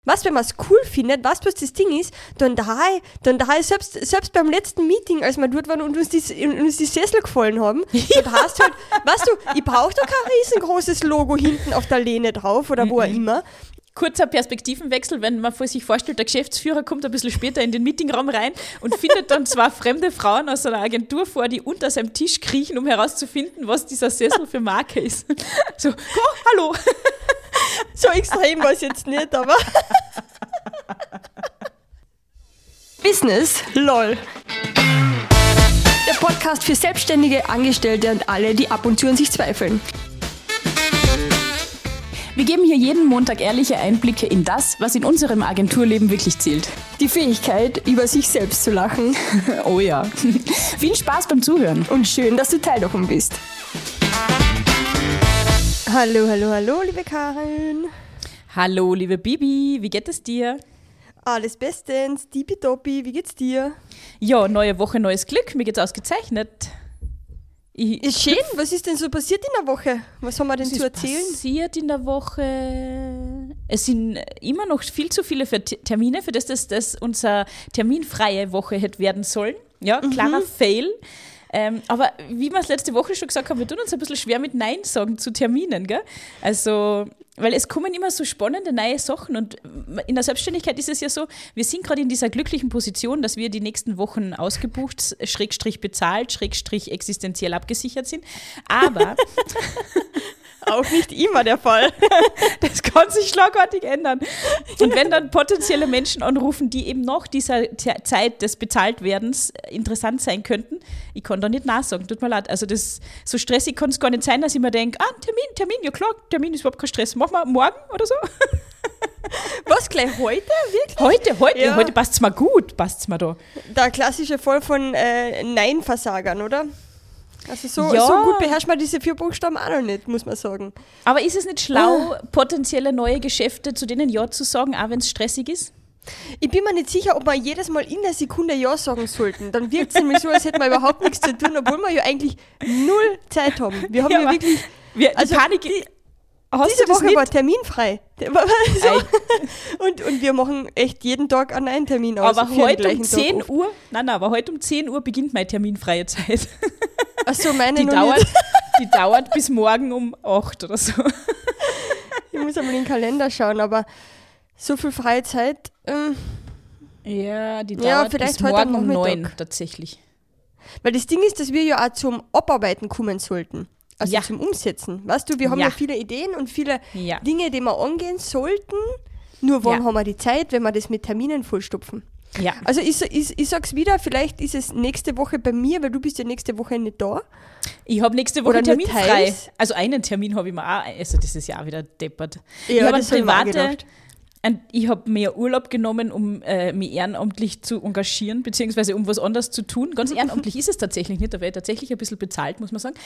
wenn man es cool findet, was das Ding ist, dann daheim selbst beim letzten Meeting, als wir dort waren und uns die Sessel gefallen haben, dann hast halt, weißt du, ich brauche da kein riesengroßes Logo hinten auf der Lehne drauf oder wo auch immer. Kurzer Perspektivenwechsel, wenn man sich vorstellt, der Geschäftsführer kommt ein bisschen später in den Meetingraum rein und findet dann zwei fremde Frauen aus einer Agentur vor, die unter seinem Tisch kriechen, um herauszufinden, was dieser Sessel für Marke ist. So, hallo. So extrem war es jetzt nicht, aber... Business, lol. Der Podcast für Selbstständige, Angestellte und alle, die ab und zu an sich zweifeln. Wir geben hier jeden Montag ehrliche Einblicke in das, was in unserem Agenturleben wirklich zählt. Die Fähigkeit, über sich selbst zu lachen. Oh ja. Viel Spaß beim Zuhören. Und schön, dass du Teil davon bist. Hallo, liebe Karin. Hallo, liebe Bibi. Wie geht es dir? Alles bestens, tippitoppi. Wie geht's dir? Ja, neue Woche, neues Glück. Mir geht's ausgezeichnet. Ist schön. Was ist denn so passiert in der Woche? Was haben wir denn zu erzählen? Was ist passiert in der Woche? Es sind immer noch viel zu viele Termine, für das unsere terminfreie Woche hätte werden sollen. Ja, klarer Fail. Aber wie wir es letzte Woche schon gesagt haben, wir tun uns ein bisschen schwer mit Nein sagen zu Terminen, gell? Also, weil es kommen immer so spannende neue Sachen und in der Selbstständigkeit ist es ja so, wir sind gerade in dieser glücklichen Position, dass wir die nächsten Wochen ausgebucht, / bezahlt, / existenziell abgesichert sind, aber auch nicht immer der Fall. Das kann sich schlagartig ändern. Und wenn dann potenzielle Menschen anrufen, die eben nach dieser Zeit des Bezahltwerdens interessant sein könnten, ich kann da nicht nachsagen, tut mir leid. Also das, so stressig kann es gar nicht sein, dass ich mir denke, Termin, ja klar, Termin ist überhaupt kein Stress, machen wir morgen oder so. Was, gleich heute? Wirklich? Heute passt es mir gut, passt es mir da. Der klassische Fall von Nein-Versagern, oder? Also so gut beherrscht man diese 4 Buchstaben auch noch nicht, muss man sagen. Aber ist es nicht schlau, potenzielle neue Geschäfte, zu denen Ja zu sagen, auch wenn es stressig ist? Ich bin mir nicht sicher, ob wir jedes Mal in der Sekunde Ja sagen sollten. Dann wirkt es nämlich so, als hätten wir überhaupt nichts zu tun, obwohl wir ja eigentlich 0 Zeit haben. Wir haben ja wirklich... Die Panik... Diese Woche war terminfrei. Und wir machen echt jeden Tag einen neuen Termin aus. Aber heute um 10 Uhr, aber heute um 10 Uhr beginnt meine terminfreie Zeit. Achso, meine die dauert bis morgen um 8 oder so. Ich muss einmal in den Kalender schauen, aber so viel freie Zeit. Ja, die dauert bis morgen um 9 tatsächlich. Weil das Ding ist, dass wir ja auch zum Abarbeiten kommen sollten. Also zum Umsetzen. Weißt du, wir haben ja viele Ideen und viele Dinge, die wir angehen sollten. Nur wann haben wir die Zeit, wenn wir das mit Terminen vollstopfen? Ja. Also ich sag's wieder, vielleicht ist es nächste Woche bei mir, weil du bist ja nächste Woche nicht da. Ich habe nächste Woche Termin frei. Also einen Termin habe ich mir auch, also das ist ja auch wieder deppert. Ja, ich habe eine private... Ich habe mir Urlaub genommen, um mich ehrenamtlich zu engagieren, beziehungsweise um was anderes zu tun. Ganz ehrenamtlich ist es tatsächlich nicht, da werde ich tatsächlich ein bisschen bezahlt, muss man sagen.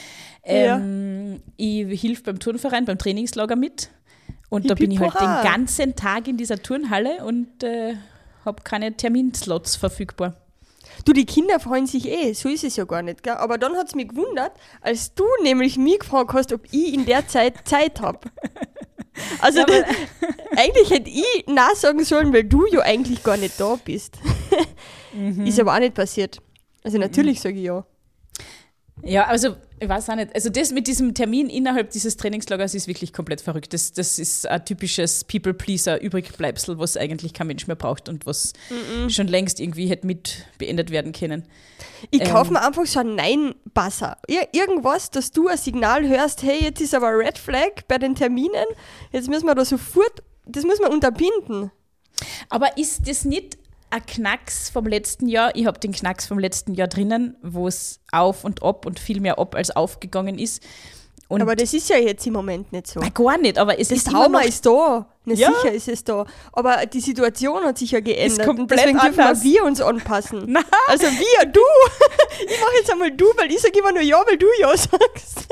Ich helfe beim Turnverein, beim Trainingslager mit. Und da bin ich halt den ganzen Tag in dieser Turnhalle und habe keine Terminslots verfügbar. Du, die Kinder freuen sich so ist es ja gar nicht, gell? Aber dann hat es mich gewundert, als du nämlich mich gefragt hast, ob ich in der Zeit habe. Also eigentlich hätte ich nein sagen sollen, weil du ja eigentlich gar nicht da bist. Ist aber auch nicht passiert. Also natürlich sage ich ja. Ja, also ich weiß auch nicht. Also das mit diesem Termin innerhalb dieses Trainingslagers ist wirklich komplett verrückt. Das ist ein typisches People-Pleaser-Übrigbleibsel, was eigentlich kein Mensch mehr braucht und was schon längst irgendwie hätte mit beendet werden können. Ich kaufe mir einfach so einen Nein-Basser. Irgendwas, dass du ein Signal hörst, hey, jetzt ist aber Red Flag bei den Terminen, jetzt müssen wir da sofort, das müssen wir unterbinden. Aber ist das nicht ein Knacks vom letzten Jahr? Ich habe den Knacks vom letzten Jahr drinnen, wo es auf und ab und viel mehr ab als aufgegangen ist. Und aber das ist ja jetzt im Moment nicht so. Gar nicht, aber es das ist Trauma ist da. Sicher ist es da. Aber die Situation hat sich ja geändert. Und deswegen dürfen wir uns anpassen. Nein. Also wir, du. Ich mache jetzt einmal du, weil ich sage immer nur ja, weil du ja sagst.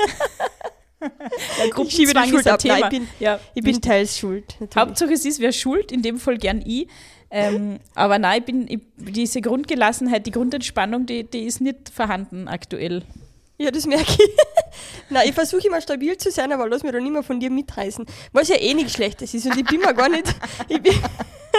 Ich schiebe die Schuld ab. Nein, ich bin teils schuld. Natürlich. Hauptsache es ist, wer schuld, in dem Fall gern ich. Aber nein, diese Grundgelassenheit, die Grundentspannung, die ist nicht vorhanden aktuell. Ja, das merke ich. Nein, ich versuche immer stabil zu sein, aber lass mich doch nicht mehr von dir mitreißen. Was ja eh nichts Schlechtes ist und ich bin mir gar nicht...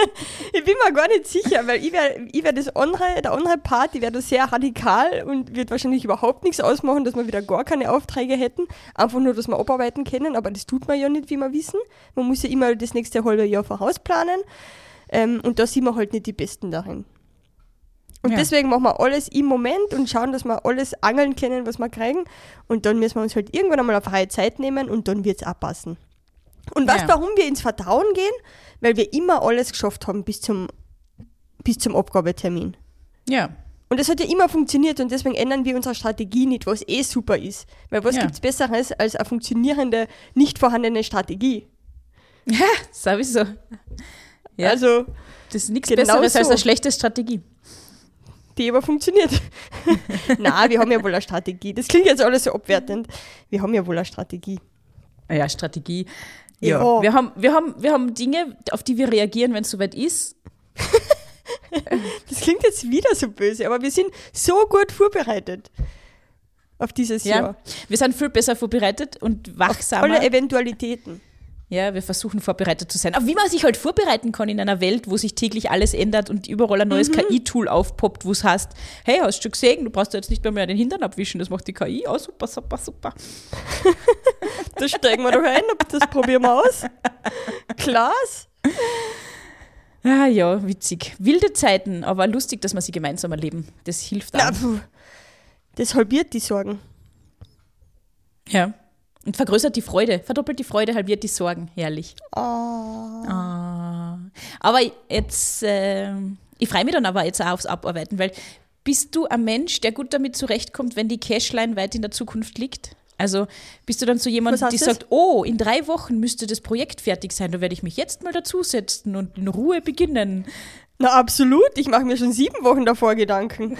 Ich bin mir gar nicht sicher, weil der andere Part, die wäre da sehr radikal und wird wahrscheinlich überhaupt nichts ausmachen, dass wir wieder gar keine Aufträge hätten. Einfach nur, dass wir abarbeiten können, aber das tut man ja nicht, wie wir wissen. Man muss ja immer das nächste halbe Jahr vorausplanen. Und da sind wir halt nicht die Besten darin. Und deswegen machen wir alles im Moment und schauen, dass wir alles angeln können, was wir kriegen. Und dann müssen wir uns halt irgendwann einmal eine freie Zeit nehmen und dann wird es auch passen. Und warum wir ins Vertrauen gehen? Weil wir immer alles geschafft haben bis zum Abgabetermin. Ja. Und das hat ja immer funktioniert und deswegen ändern wir unsere Strategie nicht, was super ist. Weil was gibt es Besseres als eine funktionierende, nicht vorhandene Strategie? Ja, sowieso. Ja. Also, das ist nichts Besseres als eine schlechte Strategie. Die aber funktioniert. Nein, wir haben ja wohl eine Strategie. Das klingt jetzt alles so abwertend. Wir haben ja wohl eine Strategie. Ja, Strategie. Ja. Wir haben Dinge, auf die wir reagieren, wenn es soweit ist. Das klingt jetzt wieder so böse, aber wir sind so gut vorbereitet auf dieses Jahr. Wir sind viel besser vorbereitet und wachsamer. Auf alle Eventualitäten. Ja, wir versuchen vorbereitet zu sein. Aber wie man sich halt vorbereiten kann in einer Welt, wo sich täglich alles ändert und überall ein neues KI-Tool aufpoppt, wo es heißt, hey, hast du schon gesehen, du brauchst jetzt nicht mehr den Hintern abwischen, das macht die KI. Oh, super, super, super. Da steigen wir doch ein, das probieren wir aus. Klaas? Ah ja, witzig. Wilde Zeiten, aber lustig, dass wir sie gemeinsam erleben. Das hilft auch. Das halbiert die Sorgen. Ja. Und vergrößert die Freude, verdoppelt die Freude, halbiert die Sorgen. Herrlich. Aber jetzt, ich freue mich dann aber jetzt auch aufs Abarbeiten, weil bist du ein Mensch, der gut damit zurechtkommt, wenn die Cashline weit in der Zukunft liegt? Also bist du dann so jemand, die sagt, in 3 Wochen müsste das Projekt fertig sein, da werde ich mich jetzt mal dazusetzen und in Ruhe beginnen. Na absolut, ich mache mir schon 7 Wochen davor Gedanken.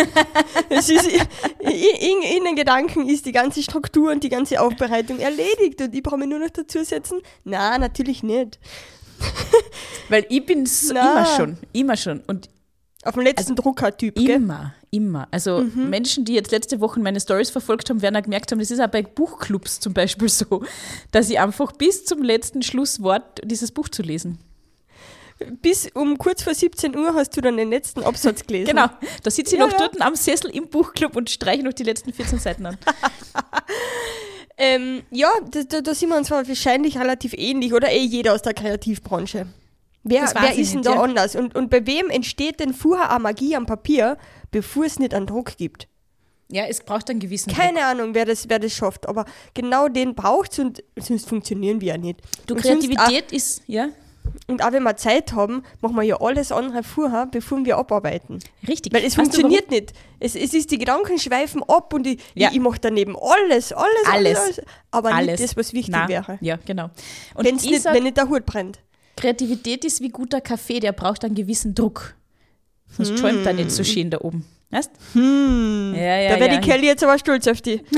In den Gedanken ist die ganze Struktur und die ganze Aufbereitung erledigt und ich brauche mich nur noch dazusetzen. Na, natürlich nicht. Weil ich bin immer schon. Und auf dem letzten Drucker-Typ, gell? Immer. Also Menschen, die jetzt letzte Woche meine Stories verfolgt haben, werden auch gemerkt haben, das ist auch bei Buchclubs zum Beispiel so, dass ich einfach bis zum letzten Schlusswort dieses Buch zu lesen. Bis um kurz vor 17 Uhr hast du dann den letzten Absatz gelesen. Genau, da sitze ich noch dort am Sessel im Buchclub und streiche noch die letzten 14 Seiten an. Da sind wir uns wahrscheinlich relativ ähnlich oder jeder aus der Kreativbranche. Wer ist denn da anders? Und bei wem entsteht denn vorher auch Magie am Papier, bevor es nicht einen Druck gibt? Ja, es braucht einen gewissen Keine Ahnung, wer das schafft, aber genau den braucht es und sonst funktionieren wir ja nicht. Kreativität ist, ja... Und auch wenn wir Zeit haben, machen wir ja alles andere vorher, bevor wir abarbeiten. Richtig. Weil es funktioniert nicht. Es ist, die Gedanken schweifen ab und ich mache daneben alles. Aber nicht das, was wichtig wäre. Ja, genau. Und wenn nicht der Hut brennt. Kreativität ist wie guter Kaffee, der braucht einen gewissen Druck. Sonst schäumt er nicht so schön da oben. Weißt? Da werde die Kelly jetzt aber stolz auf die.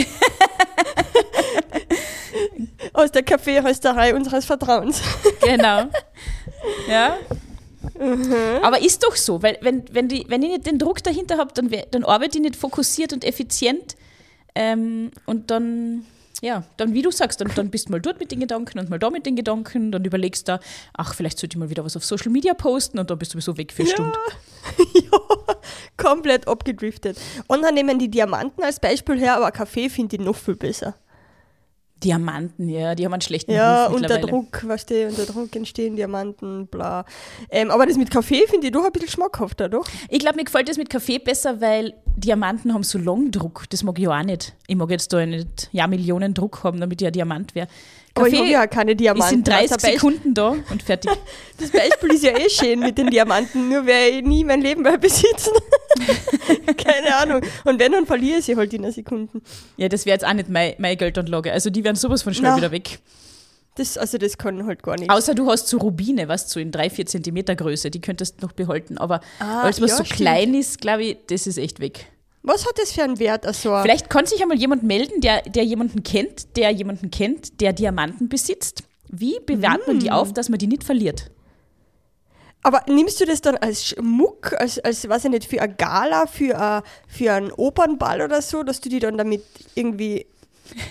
Aus der Kaffeerösterei unseres Vertrauens. Genau. Ja. Aber ist doch so, weil wenn ich nicht den Druck dahinter habe, dann arbeite ich nicht fokussiert und effizient. Und dann, wie du sagst, dann bist du mal dort mit den Gedanken und mal da mit den Gedanken, dann überlegst du, vielleicht sollte ich mal wieder was auf Social Media posten und dann bist du sowieso weg für eine Stunde. Ja, komplett abgedriftet. Und dann nehmen die Diamanten als Beispiel her, aber Kaffee finde ich noch viel besser. Diamanten, ja, die haben einen schlechten Ruf mittlerweile. Unter Druck entstehen Diamanten, bla. Aber das mit Kaffee finde ich doch ein bisschen schmackhafter, doch? Ich glaube, mir gefällt das mit Kaffee besser, weil Diamanten haben so langen Druck. Das mag ich auch nicht. Ich mag jetzt da nicht Millionen Druck haben, damit ich ein Diamant wäre. Aber ich habe ja keine Diamanten. Ich sind 30 Sekunden da und fertig. Das Beispiel ist ja schön mit den Diamanten, nur werde ich nie mein Leben mehr besitzen. Keine Ahnung. Und wenn, dann verliere ich sie halt in einer Sekunde. Ja, das wäre jetzt auch nicht meine Geldanlage. Also die wären sowas von schnell wieder weg. Das kann halt gar nicht. Außer du hast so Rubine, weißt du, so in 3-4 Zentimeter Größe, die könntest du noch behalten. Aber alles, was so klein ist, glaube ich, das ist echt weg. Was hat das für einen Wert? Also vielleicht kann sich einmal jemand melden, der jemanden kennt, der Diamanten besitzt. Wie bewahrt man die auf, dass man die nicht verliert? Aber nimmst du das dann als Schmuck, als weiß ich nicht, für eine Gala, für einen Opernball oder so, dass du die dann damit irgendwie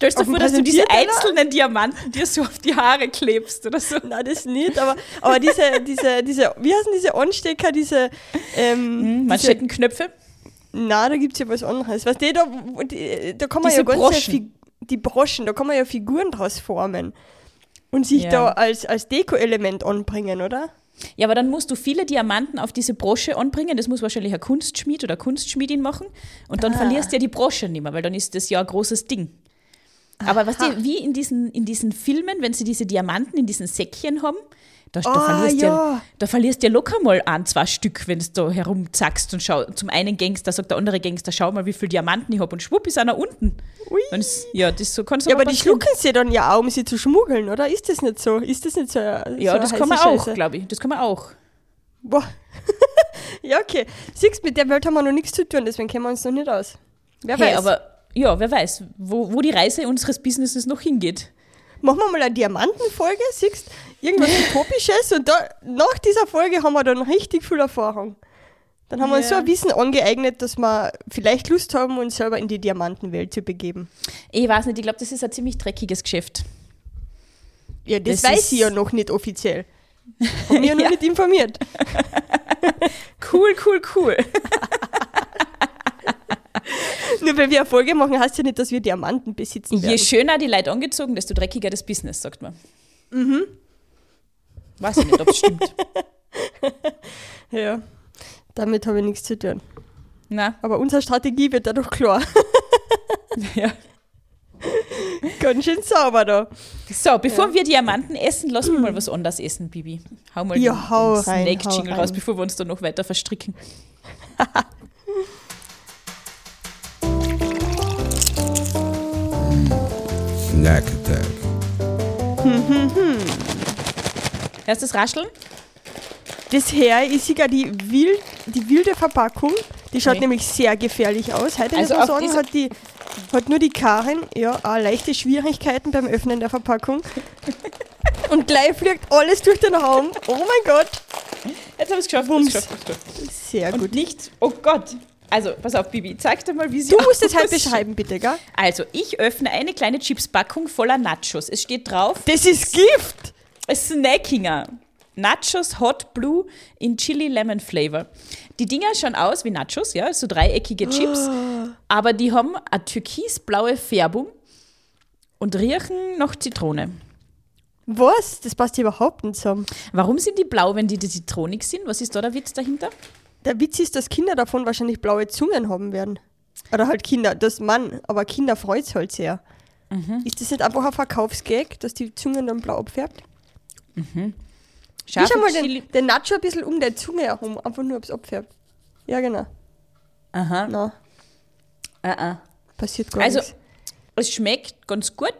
Stellst du dir vor, dass du diese einzelnen Diamanten dir so auf die Haare klebst oder so? Nein, das nicht, aber diese, wie heißen diese Anstecker, diese Manschettenknöpfe? Nein, da gibt es ja was anderes. Weißt du, da kann man diese ja ganz Broschen. Die Broschen, da kann man ja Figuren draus formen und sich da als Deko-Element anbringen, oder? Ja, aber dann musst du viele Diamanten auf diese Brosche anbringen. Das muss wahrscheinlich ein Kunstschmied oder Kunstschmiedin machen. Und dann verlierst du ja die Brosche nicht mehr, weil dann ist das ja ein großes Ding. Aber weißt du, wie in diesen Filmen, wenn sie diese Diamanten in diesen Säckchen haben, da verlierst du ja locker mal 1-2 Stück, wenn du da herumzackst und zum einen Gangster, sagt der andere Gangster, schau mal, wie viele Diamanten ich habe und schwupp ist einer unten. Ui. Das so kann's aber die schlucken sie dann ja auch, um sie zu schmuggeln, oder? Ist das nicht so? Ja, das kann man auch, glaube ich. Das kann man auch. Boah. Ja, okay. Siehst, mit der Welt haben wir noch nichts zu tun, deswegen kennen wir uns noch nicht aus. Wer weiß. Aber ja, wer weiß, wo die Reise unseres Businesses noch hingeht. Machen wir mal eine Diamantenfolge, siehst, irgendwas Utopisches und nach dieser Folge haben wir dann richtig viel Erfahrung. Dann haben wir uns so ein Wissen angeeignet, dass wir vielleicht Lust haben, uns selber in die Diamantenwelt zu begeben. Ich weiß nicht, ich glaube, das ist ein ziemlich dreckiges Geschäft. Ja, das weiß ich ja noch nicht offiziell. Haben mich ja noch nicht informiert. Cool. Nur weil wir eine Folge machen, heißt ja nicht, dass wir Diamanten besitzen werden. Je schöner die Leute angezogen, desto dreckiger das Business, sagt man. Weiß ich nicht, ob es stimmt. Ja, damit habe ich nichts zu tun. Na. Aber unsere Strategie wird dadurch klar. Ja. Ganz schön sauber da. So, bevor wir Diamanten essen, lassen wir mal was anderes essen, Bibi. Hau mal den Snake-Jingle raus, bevor wir uns da noch weiter verstricken. Snack Attack. Hörst du das Rascheln? Das her ist sogar die wilde Verpackung. Die schaut nämlich sehr gefährlich aus. Heute muss man sagen, hat nur die Karin auch leichte Schwierigkeiten beim Öffnen der Verpackung. Und gleich fliegt alles durch den Raum. Oh mein Gott. Jetzt habe ich es geschafft. Sehr gut. Und nicht, oh Gott. Also, pass auf, Bibi, zeig dir mal, wie sie Du musst es halt beschreiben, bitte, gell? Also, ich öffne eine kleine Chipspackung voller Nachos. Es steht drauf... Das ist Gift! Snackinger. Nachos Hot Blue in Chili Lemon Flavor. Die Dinger schauen aus wie Nachos, ja, so dreieckige Chips, aber die haben eine türkisblaue Färbung und riechen nach Zitrone. Was? Das passt hier überhaupt nicht zusammen. Warum sind die blau, wenn die zitronig sind? Was ist da der Witz dahinter? Der Witz ist, dass Kinder davon wahrscheinlich blaue Zungen haben werden. Oder halt Kinder, aber Kinder freut es halt sehr. Ist das nicht einfach ein Verkaufsgag, dass die Zungen dann blau abfärbt? Schau mal den Nacho ein bisschen um der Zunge herum, einfach nur, ob es abfärbt. Ja, genau. Aha. Na. Passiert gar nichts. Also, es schmeckt ganz gut.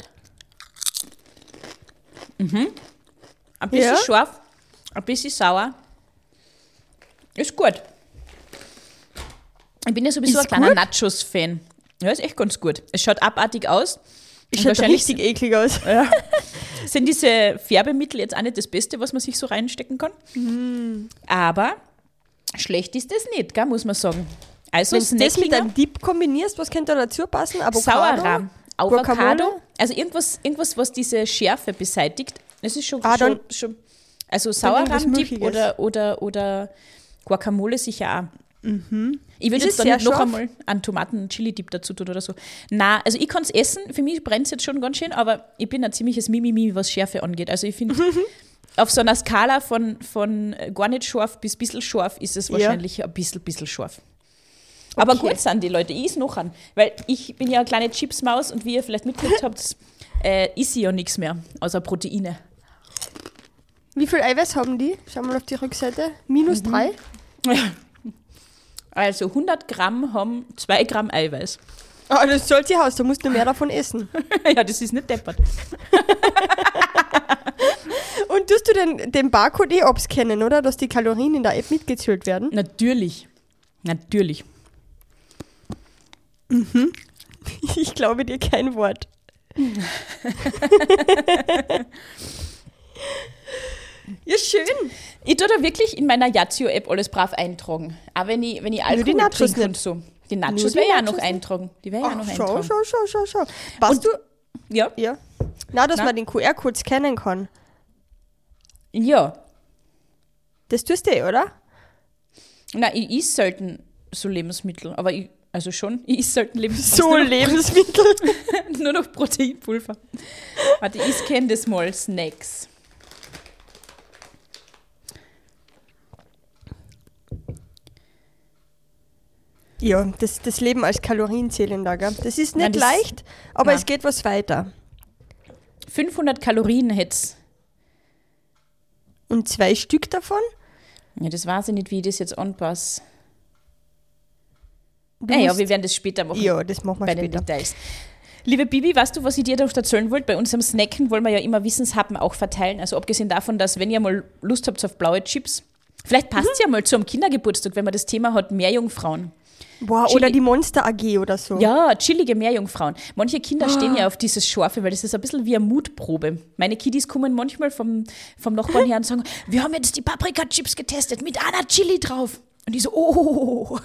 Ein bisschen scharf, ein bisschen sauer. Ist gut. Ich bin ja sowieso ein kleiner Nachos-Fan. Ja, ist echt ganz gut. Es schaut abartig aus. Es schaut richtig eklig aus. Ja. Sind diese Färbemittel jetzt auch nicht das Beste, was man sich so reinstecken kann? Aber schlecht ist das nicht, gell, muss man sagen. Also wenn du das mit einem Dip kombinierst, was könnte da dazu passen? Sauerrahm, Avocado, also irgendwas, was diese Schärfe beseitigt. Das ist schon also Sauerrahm-Dip oder Guacamole sicher auch. Ich will jetzt da nicht noch einmal einen Tomaten-Chili-Dip dazu tun oder so. Nein, also ich kann es essen, für mich brennt es jetzt schon ganz schön, aber ich bin ein ziemliches Mimimi, was Schärfe angeht. Also ich finde, auf so einer Skala von gar nicht scharf bis bisschen scharf ist es wahrscheinlich ein bisschen scharf. Aber gut sind die Leute, ich is noch an, weil ich bin ja eine kleine Chipsmaus und wie ihr vielleicht mitgekriegt habt, isse ich ja nichts mehr, außer Proteine. Wie viel Eiweiß haben die? Schau mal auf die Rückseite. -3? Also 100 Gramm haben 2 Gramm Eiweiß. Ah, das zahlt sich aus, da musst du mehr davon essen. Ja, das ist nicht deppert. Und tust du den Barcode abscannen, oder? Dass die Kalorien in der App mitgezählt werden? Natürlich. Ich glaube dir kein Wort. Ja, schön. Ich tue da wirklich in meiner Yazio-App alles brav eintragen. Auch wenn ich Alkohol trinke und so. Die Nachos werde ich auch noch eintragen. Die werde ich auch noch eintragen. Schau. Ja. Ja. Na, dass man den QR-Code scannen kann. Ja. Das tust du, oder? Na, ich esse selten so Lebensmittel, aber ich esse selten Lebensmittel. So Lebensmittel. Nur noch Proteinpulver. Warte, ich scanne das mal, Snacks. Ja, das Leben als Kalorienzählender, gell? Das ist nicht leicht, aber es geht was weiter. 500 Kalorien hätt's. Und 2 Stück davon? Ja, das weiß ich nicht, wie ich das jetzt anpasse. Ja, wir werden das später machen. Ja, das machen wir bei später. Den Details. Liebe Bibi, weißt du, was ich dir noch erzählen wollte? Bei unserem Snacken wollen wir ja immer Wissenshappen auch verteilen. Also abgesehen davon, dass wenn ihr mal Lust habt auf blaue Chips, vielleicht passt es ja mal zu einem Kindergeburtstag, wenn man das Thema hat, Meerjungfrauen. Boah, oder die Monster AG oder so. Ja, chillige Meerjungfrauen. Manche Kinder stehen ja auf dieses Scharfe, weil das ist ein bisschen wie eine Mutprobe. Meine Kiddies kommen manchmal vom Nachbarn her und sagen, wir haben jetzt die Paprika-Chips getestet mit einer Chili drauf. Und die so, oh.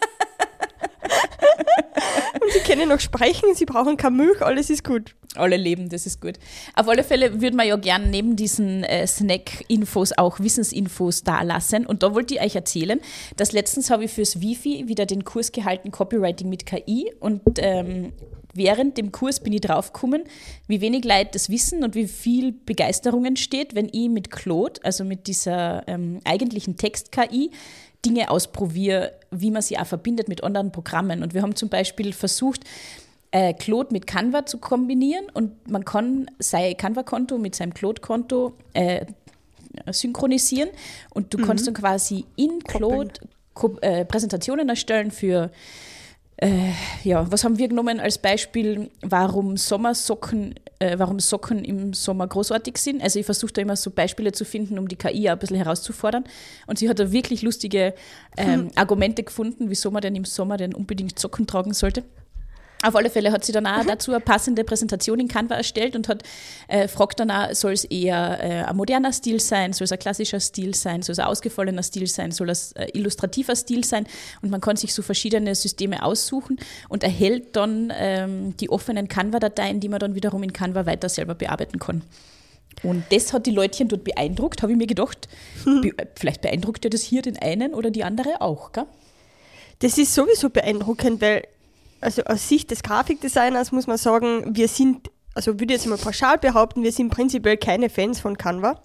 Und sie können noch sprechen, sie brauchen keine Milch, alles ist gut. Alle leben, das ist gut. Auf alle Fälle würden wir ja gern neben diesen Snack-Infos auch Wissensinfos da lassen. Und da wollte ich euch erzählen, dass letztens habe ich fürs Wifi wieder den Kurs gehalten, Copywriting mit KI. Und während dem Kurs bin ich draufgekommen, wie wenig Leute das wissen und wie viel Begeisterung entsteht, wenn ich mit Claude, also mit dieser eigentlichen Text-KI, Dinge ausprobiere, wie man sie auch verbindet mit anderen Programmen. Und wir haben zum Beispiel versucht, Claude mit Canva zu kombinieren und man kann sein Canva-Konto mit seinem Claude-Konto synchronisieren und du kannst dann quasi in Claude Präsentationen erstellen für was haben wir genommen als Beispiel, warum Socken im Sommer großartig sind. Also ich versuche da immer so Beispiele zu finden, um die KI ein bisschen herauszufordern. Und sie hat da wirklich lustige Argumente gefunden, wieso man denn im Sommer denn unbedingt Socken tragen sollte. Auf alle Fälle hat sie dann auch dazu eine passende Präsentation in Canva erstellt und hat fragt dann auch, soll es eher ein moderner Stil sein, soll es ein klassischer Stil sein, soll es ein ausgefallener Stil sein, soll es ein illustrativer Stil sein, und man kann sich so verschiedene Systeme aussuchen und erhält dann die offenen Canva-Dateien, die man dann wiederum in Canva weiter selber bearbeiten kann. Und das hat die Leutchen dort beeindruckt, habe ich mir gedacht, vielleicht beeindruckt ja das hier den einen oder die andere auch, gell? Das ist sowieso beeindruckend, weil also aus Sicht des Grafikdesigners muss man sagen, wir sind, also würde ich jetzt mal pauschal behaupten, wir sind prinzipiell keine Fans von Canva.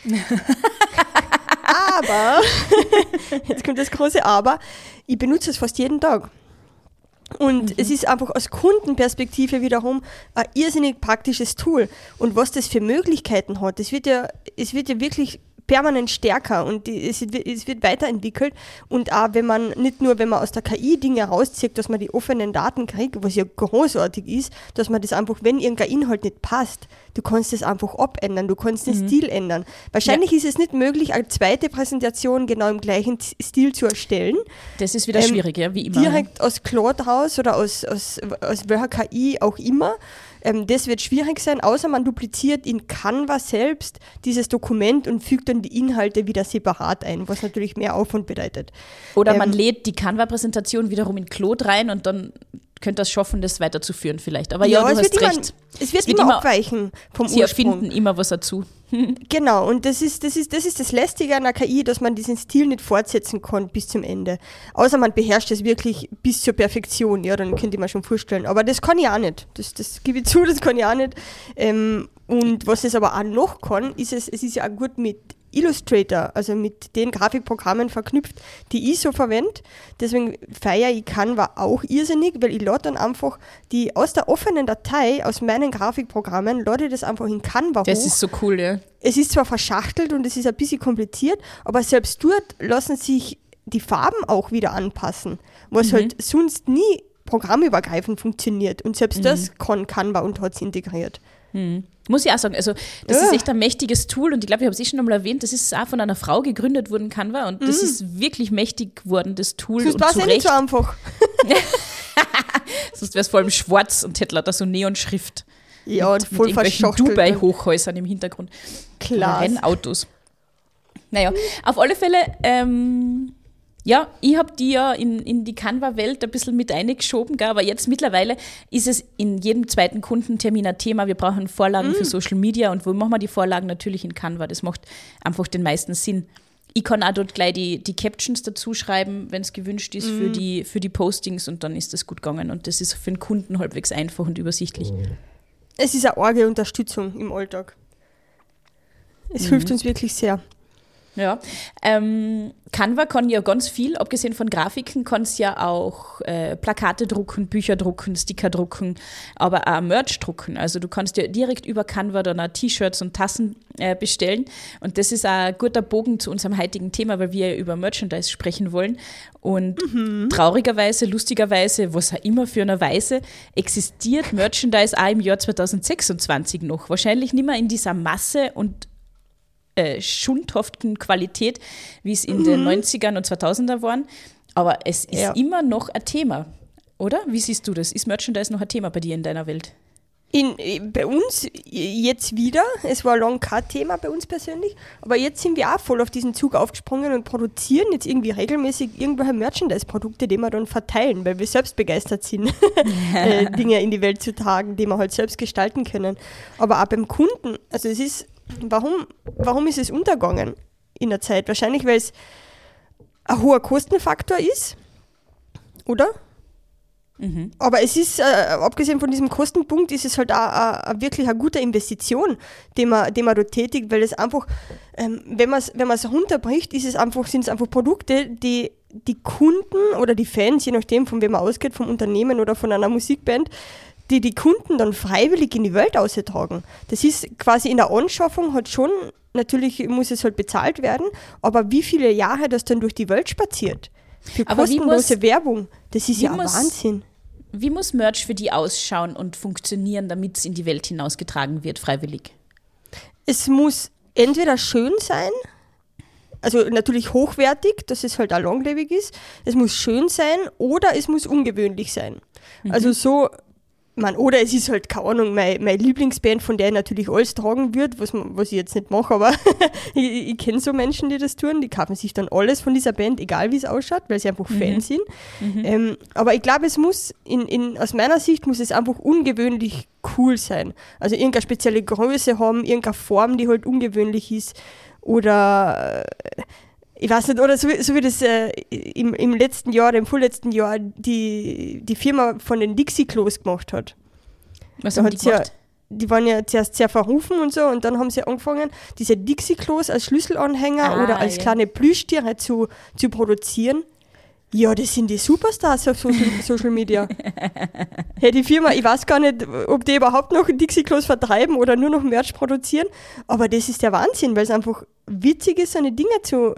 Aber, jetzt kommt das große Aber, ich benutze es fast jeden Tag. Und es ist einfach aus Kundenperspektive wiederum ein irrsinnig praktisches Tool. Und was das für Möglichkeiten hat, es wird ja wirklich permanent stärker und es wird weiterentwickelt. Und auch wenn man aus der KI Dinge rauszieht, dass man die offenen Daten kriegt, was ja großartig ist, dass man das einfach, wenn irgendein Inhalt nicht passt, du kannst das einfach abändern, du kannst den Stil ändern. Wahrscheinlich ist es nicht möglich, eine zweite Präsentation genau im gleichen Stil zu erstellen. Das ist wieder schwierig, ja, wie immer. Direkt aus Claude raus oder aus welcher KI auch immer. Das wird schwierig sein, außer man dupliziert in Canva selbst dieses Dokument und fügt dann die Inhalte wieder separat ein, was natürlich mehr Aufwand bedeutet. Oder man lädt die Canva-Präsentation wiederum in Claude rein und dann könnte das schaffen, das weiterzuführen vielleicht. Aber ja, du hast recht. Es wird immer abweichen vom Sie Ursprung. erfinden immer was dazu. Genau, und das ist das Lästige an der KI, dass man diesen Stil nicht fortsetzen kann bis zum Ende. Außer man beherrscht es wirklich bis zur Perfektion, ja, dann könnte man schon vorstellen. Aber das kann ich auch nicht. Das gebe ich zu, das kann ich auch nicht. Und was es aber auch noch kann, es ist ja auch gut mit Illustrator, also mit den Grafikprogrammen verknüpft, die ich so verwende. Deswegen feiere ich Canva auch irrsinnig, weil ich lade dann einfach aus der offenen Datei, aus meinen Grafikprogrammen, lade ich das einfach in Canva hoch. Das ist so cool, ja. Es ist zwar verschachtelt und es ist ein bisschen kompliziert, aber selbst dort lassen sich die Farben auch wieder anpassen, was halt sonst nie programmübergreifend funktioniert. Und selbst das kann Canva und hat es integriert. Muss ich auch sagen, also das ist echt ein mächtiges Tool und ich glaube, ich habe es schon einmal erwähnt, das ist auch von einer Frau gegründet worden, Canva, und das ist wirklich mächtig geworden, das Tool. Das war ja nicht so einfach. Sonst wäre es vor allem schwarz und hätte lauter so Neonschrift. Ja, und voll verschachtelt. Dubai-Hochhäusern im Hintergrund. Klar. Rennautos. Naja, auf alle Fälle Ja, ich habe die ja in die Canva-Welt ein bisschen mit eingeschoben, gell? Aber jetzt mittlerweile ist es in jedem zweiten Kundentermin ein Thema. Wir brauchen Vorlagen für Social Media und wo machen wir die Vorlagen? Natürlich in Canva. Das macht einfach den meisten Sinn. Ich kann auch dort gleich die Captions dazu schreiben, wenn es gewünscht ist für die Postings und dann ist das gut gegangen und das ist für den Kunden halbwegs einfach und übersichtlich. Es ist eine arge Unterstützung im Alltag. Es hilft uns wirklich sehr. Ja, Canva kann ja ganz viel, abgesehen von Grafiken, kann es ja auch Plakate drucken, Bücher drucken, Sticker drucken, aber auch Merch drucken. Also du kannst ja direkt über Canva dann auch T-Shirts und Tassen bestellen und das ist auch ein guter Bogen zu unserem heutigen Thema, weil wir ja über Merchandise sprechen wollen und traurigerweise, lustigerweise, was auch immer für eine Weise, existiert Merchandise auch im Jahr 2026 noch. Wahrscheinlich nicht mehr in dieser Masse und schundhaften Qualität, wie es in den 90ern und 2000er waren. Aber es ist immer noch ein Thema, oder? Wie siehst du das? Ist Merchandise noch ein Thema bei dir in deiner Welt? Bei uns jetzt wieder, es war lange kein Thema bei uns persönlich, aber jetzt sind wir auch voll auf diesen Zug aufgesprungen und produzieren jetzt irgendwie regelmäßig irgendwelche Merchandise-Produkte, die wir dann verteilen, weil wir selbst begeistert sind, Dinge in die Welt zu tragen, die wir halt selbst gestalten können. Aber auch beim Kunden, also es ist Warum ist es untergegangen in der Zeit? Wahrscheinlich, weil es ein hoher Kostenfaktor ist, oder? Aber es ist, abgesehen von diesem Kostenpunkt, ist es halt auch wirklich eine gute Investition, die man dort tätigt, weil es einfach, wenn man es runterbricht, sind es einfach Produkte, die die Kunden oder die Fans, je nachdem, von wem man ausgeht, vom Unternehmen oder von einer Musikband, die Kunden dann freiwillig in die Welt austragen. Das ist quasi in der Anschaffung halt schon, natürlich muss es halt bezahlt werden, aber wie viele Jahre das dann durch die Welt spaziert? Für kostenlose Werbung, das ist ja ein Wahnsinn. Wie muss Merch für die ausschauen und funktionieren, damit es in die Welt hinausgetragen wird, freiwillig? Es muss entweder schön sein, also natürlich hochwertig, dass es halt auch langlebig ist, es muss schön sein oder es muss ungewöhnlich sein. Also so, oder es ist halt, keine Ahnung, meine Lieblingsband, von der ich natürlich alles tragen würde, was ich jetzt nicht mache, aber ich kenne so Menschen, die das tun, die kaufen sich dann alles von dieser Band, egal wie es ausschaut, weil sie einfach Fans sind. Aber ich glaube, es muss, aus meiner Sicht muss es einfach ungewöhnlich cool sein. Also irgendeine spezielle Größe haben, irgendeine Form, die halt ungewöhnlich ist oder ich weiß nicht, oder so wie das im letzten Jahr, im vorletzten Jahr, die Firma von den Dixie-Klos gemacht hat. Was haben die gemacht? Die waren ja zuerst sehr verrufen und so und dann haben sie angefangen, diese Dixie-Klos als Schlüsselanhänger oder als kleine Plüschtiere zu produzieren. Ja, das sind die Superstars auf Social Media. Hey, die Firma, ich weiß gar nicht, ob die überhaupt noch Dixie-Klos vertreiben oder nur noch Merch produzieren, aber das ist der Wahnsinn, weil es einfach witzig ist, so eine Dinge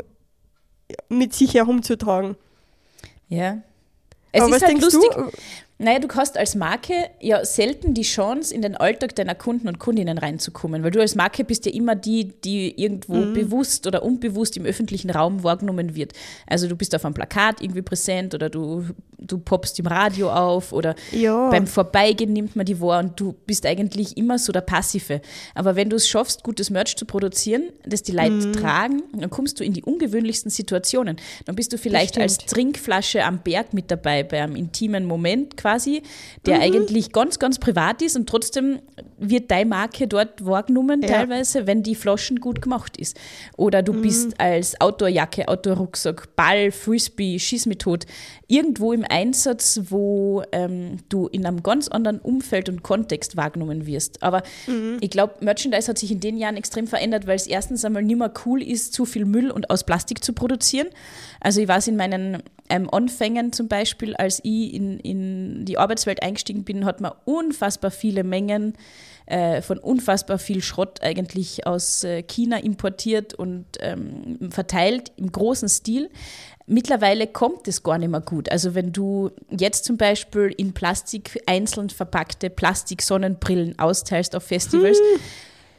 mit sich herumzutragen. Ja. Es aber ist was halt denkst lustig. du? Naja, du hast als Marke ja selten die Chance, in den Alltag deiner Kunden und Kundinnen reinzukommen, weil du als Marke bist ja immer die irgendwo bewusst oder unbewusst im öffentlichen Raum wahrgenommen wird. Also du bist auf einem Plakat irgendwie präsent oder du poppst im Radio auf oder beim Vorbeigehen nimmt man die wahr und du bist eigentlich immer so der Passive. Aber wenn du es schaffst, gutes Merch zu produzieren, das die Leute tragen, dann kommst du in die ungewöhnlichsten Situationen. Dann bist du vielleicht als Trinkflasche am Berg mit dabei, bei einem intimen Moment quasi, der eigentlich ganz, ganz privat ist und trotzdem wird deine Marke dort wahrgenommen teilweise, wenn die Flaschen gut gemacht ist. Oder du bist als Outdoorjacke, Outdoorrucksack, Ball, Frisbee, Schieß mich tot, irgendwo im Einsatz, wo du in einem ganz anderen Umfeld und Kontext wahrgenommen wirst. Aber ich glaube, Merchandise hat sich in den Jahren extrem verändert, weil es erstens einmal nicht mehr cool ist, zu viel Müll und aus Plastik zu produzieren. Also ich weiß, in meinen Anfängen zum Beispiel, als ich in die Arbeitswelt eingestiegen bin, hat man unfassbar viele Mengen von unfassbar viel Schrott eigentlich aus China importiert und verteilt im großen Stil. Mittlerweile kommt es gar nicht mehr gut. Also wenn du jetzt zum Beispiel in Plastik einzeln verpackte Plastik-Sonnenbrillen austeilst auf Festivals,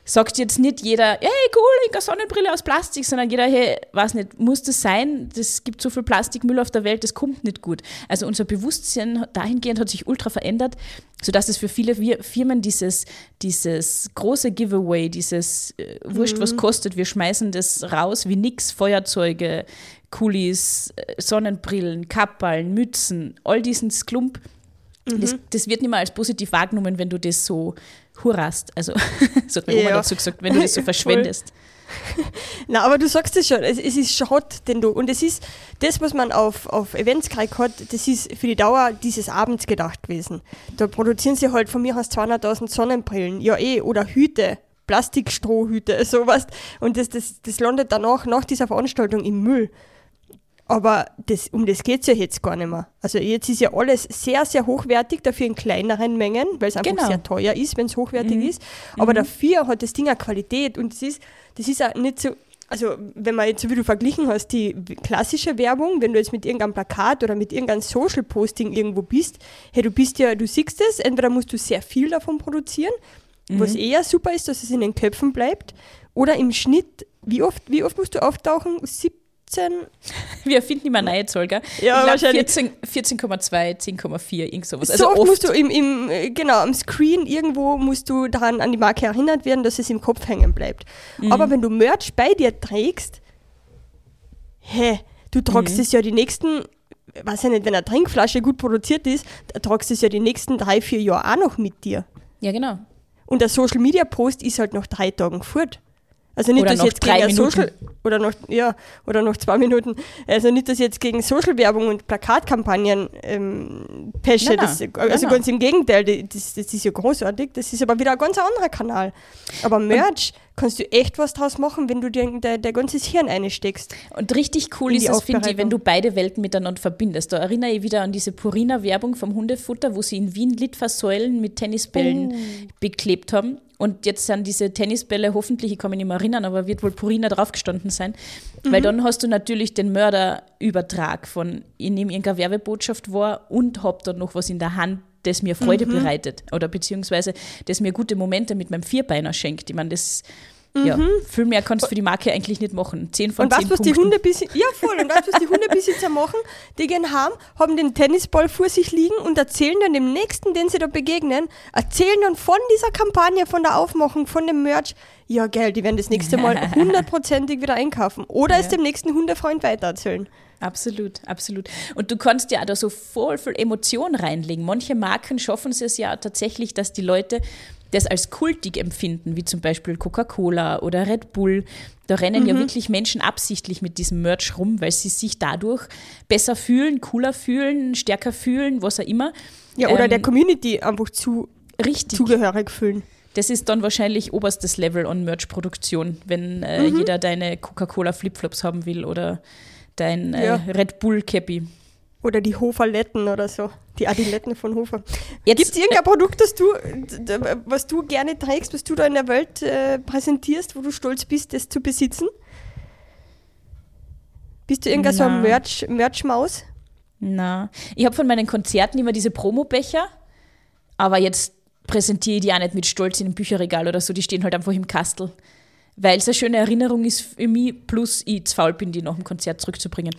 sagt jetzt nicht jeder, hey cool, ich habe Sonnenbrille aus Plastik, sondern jeder, hey, weiß nicht, muss das sein? Es gibt so viel Plastikmüll auf der Welt, das kommt nicht gut. Also unser Bewusstsein dahingehend hat sich ultra verändert, sodass es für viele Firmen dieses große Giveaway, dieses Wurscht, was kostet, wir schmeißen das raus wie nix, Feuerzeuge, Kulis, Sonnenbrillen, Kapperln, Mützen, all diesen Klump, das wird nicht mehr als positiv wahrgenommen, wenn du das so hurrast. Also, so hat meine Oma dazu gesagt, wenn du das so verschwendest. Na, aber du sagst es schon, es ist Schrott, den du, und es ist das, was man auf Events gekriegt hat, das ist für die Dauer dieses Abends gedacht gewesen. Da produzieren sie halt von mir aus 200.000 Sonnenbrillen, oder Hüte, Plastikstrohhüte, sowas. Und das landet danach, nach dieser Veranstaltung im Müll. Aber um das geht es ja jetzt gar nicht mehr. Also jetzt ist ja alles sehr, sehr hochwertig, dafür in kleineren Mengen, weil es einfach sehr teuer ist, wenn es hochwertig ist. Aber dafür hat das Ding eine Qualität und das ist auch nicht so, also wenn man jetzt, so wie du verglichen hast, die klassische Werbung, wenn du jetzt mit irgendeinem Plakat oder mit irgendeinem Social-Posting irgendwo bist, hey, du siehst es, entweder musst du sehr viel davon produzieren, was eher super ist, dass es in den Köpfen bleibt, oder im Schnitt, wie oft musst du auftauchen? 17? Wir erfinden immer neue Zahl, gell? Ja, ich wahrscheinlich. 14,2, 10,4, irgend sowas. Also so oft musst du am Screen irgendwo musst du daran an die Marke erinnert werden, dass es im Kopf hängen bleibt. Aber wenn du Merch bei dir trägst, du tragst es ja die nächsten, weiß ich nicht, wenn eine Trinkflasche gut produziert ist, tragst du es ja die nächsten 3-4 Jahre auch noch mit dir. Ja, genau. Und der Social-Media-Post ist halt nach 3 Tagen fort. Also nicht, oder dass noch jetzt 3 gegen Minuten. Oder noch 2 Minuten. Also nicht, dass jetzt gegen Social-Werbung und Plakatkampagnen pesche. Ganz im Gegenteil, das ist ja großartig. Das ist aber wieder ein ganz anderer Kanal. Aber Merch kannst du echt was draus machen, wenn du dir dein ganzes Hirn einsteckst. Und richtig cool ist es, finde ich, wenn du beide Welten miteinander verbindest. Da erinnere ich wieder an diese Purina-Werbung vom Hundefutter, wo sie in Wien Litfaßsäulen mit Tennisbällen beklebt haben. Und jetzt sind diese Tennisbälle, hoffentlich, ich kann mich nicht mehr erinnern, aber wird wohl Purina draufgestanden sein. Weil dann hast du natürlich den Mörderübertrag von, ich nehme irgendeine Werbebotschaft wahr und habe dann noch was in der Hand, das mir Freude bereitet. Oder beziehungsweise, das mir gute Momente mit meinem Vierbeiner schenkt. Ich meine, das viel mehr kannst du für die Marke eigentlich nicht machen. 10 von 10 Punkten. Die Hundebesitzer machen? Die gehen heim, haben den Tennisball vor sich liegen und erzählen dann dem Nächsten, den sie da begegnen, erzählen dann von dieser Kampagne, von der Aufmachung, von dem Merch. Ja, geil, die werden das nächste Mal 100%ig wieder einkaufen. Oder es dem nächsten Hundefreund weitererzählen. Absolut, absolut. Und du kannst ja auch da so voll viel Emotion reinlegen. Manche Marken schaffen es ja tatsächlich, dass die Leute das als kultig empfinden, wie zum Beispiel Coca-Cola oder Red Bull. Da rennen ja wirklich Menschen absichtlich mit diesem Merch rum, weil sie sich dadurch besser fühlen, cooler fühlen, stärker fühlen, was auch immer. Ja, oder der Community einfach zugehörig fühlen. Das ist dann wahrscheinlich oberstes Level an Merch-Produktion, wenn jeder deine Coca-Cola-Flipflops haben will oder dein Red Bull-Cappy. Oder die Hoferletten oder so. Die Adiletten von Hofer. Gibt es irgendein Produkt, was du gerne trägst, was du da in der Welt präsentierst, wo du stolz bist, das zu besitzen? Bist du irgendein so ein Merch-Maus? Na, ich habe von meinen Konzerten immer diese Promobecher, aber jetzt präsentiere ich die auch nicht mit Stolz in einem Bücherregal oder so, die stehen halt einfach im Kastel. Weil es eine schöne Erinnerung ist für mich, plus ich zu faul bin, die nach dem Konzert zurückzubringen.